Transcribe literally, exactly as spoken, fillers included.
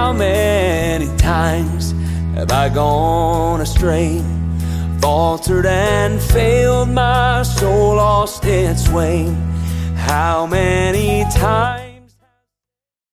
How many times have I gone astray, faltered and failed, my soul lost its way? How many times